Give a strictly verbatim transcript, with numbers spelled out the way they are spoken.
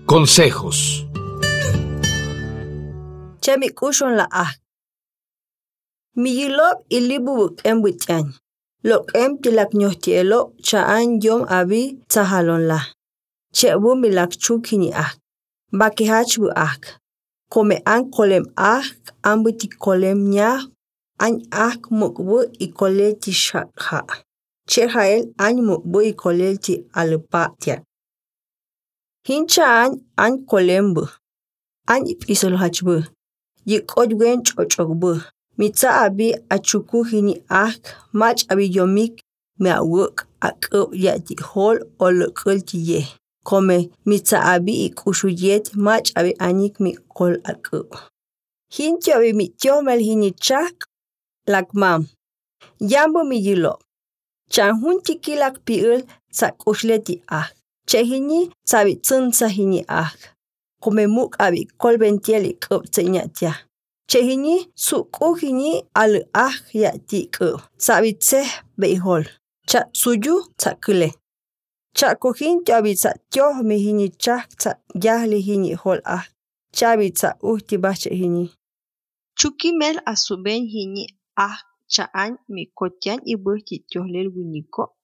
Consejos. Chemi kushon la ah. Miyilop ilibubuk embutian. Lok em tilak nyohtielo chaan yom abi tahalon la. Chebu milak chukini ah. Baki hachbu ah. Kome an kolem ah ambuti kolem nya an ah mukbu ikole ti shakha. Chehael an mukbu ikole ti alupatia. Hincha an an kolembu. An ipisol hachbu. Yikodwen chochogbu. Mitsa abi achuku hini ak mach abi yomik mea wuk akub yati hol o lukul tiye. Kome mitsa abi ikushuyet mach abi anik mi kol akub. Hinti abi mitiomel hini chak lakmam. Yambo mi yilo. Chan hunti kilak piul sa kushleti ak. Che hini sabi tsunsa hini ak. Kome muk abi kolbentieli kub tsenyatia. Chehini suku hini al ah yati ku. Sabi tseh beihol. Cha suju sa kule. Cha kuhin jabi sa tioh mi hini chak sa yahli hini hol ah. Chabi sa uhti bache hini. Chukimel asuben hini ah chaan mi kotian ibuh ti tioh lel winiko.